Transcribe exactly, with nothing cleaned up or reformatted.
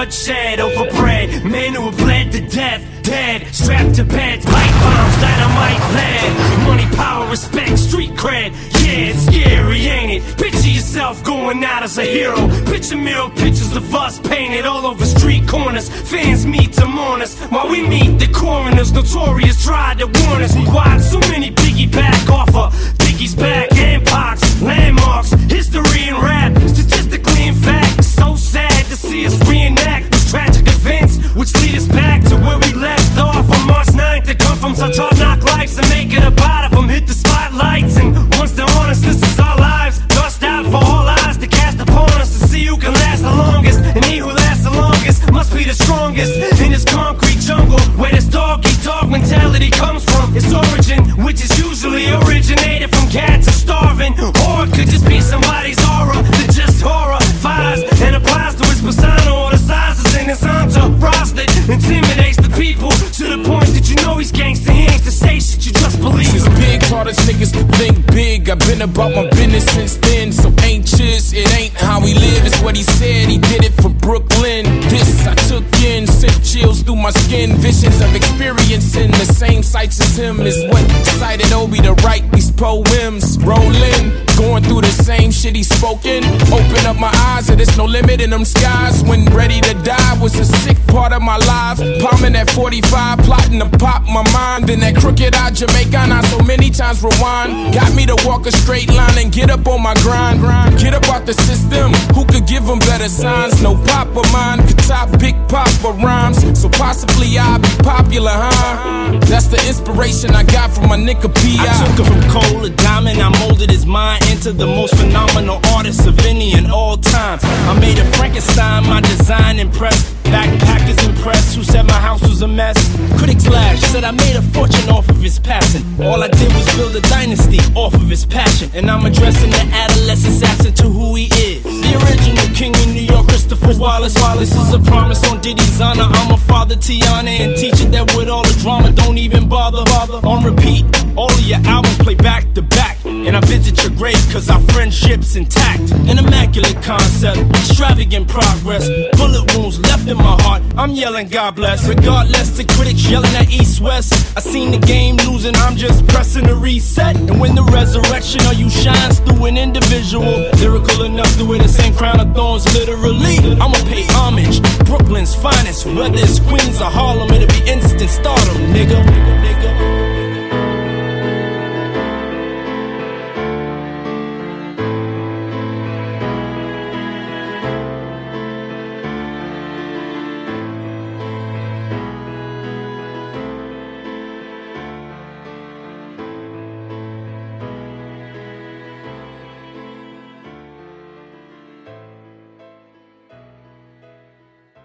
bloodshed over bread. Men who have bled to death, dead, strapped to beds, pipe bombs, dynamite, lead. Money, power, respect, street cred. Yeah, it's scary, ain't it? Picture yourself going out as a hero. Picture mirror pictures of us painted all over street corners. Fans meet to mourn us while we meet the coroners. Notorious tried to warn us. We watched so many piggyback off of Biggie's back and Pac's landmarks. History and rap, statistically in fact. So sad to see us reenact those tragic events which lead us back to where we left off on March ninth. To come from such hard knock lives and make it a part of them. Hit the spotlights and once they're honest, this is our lives. Dust out for all eyes to cast upon us to see who can last the longest. And he who lasts the longest must be the strongest in this concrete jungle where this dog-eat-dog mentality comes from. Its origin, which is usually originated from cats who starving, or it could just be somebody's aura that just horrifies and applies to his persona or the sizes in his entourage that intimidates the people to the point that you know he's gangsta. He ain't to say shit you just believe. Since big taught us niggas to think big, I've been about my business since then. So anxious, it ain't how he live, it's what he said. He did it for Brooklyn. This I took in, sent chills through my skin. Visions of experiencing the same sights as him is what decided Obi to write these poems. Rolling, going through the same shit he spoken. Open up my eyes and there's no limit in them skies. When ready to die was a sick part of my life. Palming at forty-five, plotting to pop my mind. Then that crooked eye Jamaican, I so many times rewind. Got me to walk a straight line and get up on my grind. Get up out the system, who could give them better signs? No pop of mine could top Big Papa rhymes. So possibly I'll be popular, huh? That's the inspiration I got from my nigga P I. I took him from coal to diamond, I molded his mind into the most phenomenal artist of any and all time. I made a Frankenstein, my design impressed. Backpackers impressed, who said my house was a mess. Critics laughed, said I made a fortune off of his passing. All I did was build a dynasty off of his passion. And I'm addressing the adolescence absent to who he is. The original king in New York, Christopher Wallace. Wallace is a promise on Diddy's honor. I'm a father, Tiana, and teacher that with all the drama don't even bother. bother. On repeat, all of your albums play back to back. And I visit your grave cause our friendship's intact. An immaculate concept, extravagant progress. Bullet wounds left in my heart, I'm yelling God bless. Regardless, the critics yelling at East-West. I seen the game losing, I'm just pressing the reset. And when the resurrection of you shines through an individual, lyrical enough to wear the same crown of thorns literally, I'ma pay homage, Brooklyn's finest. Whether it's Queens or Harlem, it'll be instant stardom, nigga, nigga.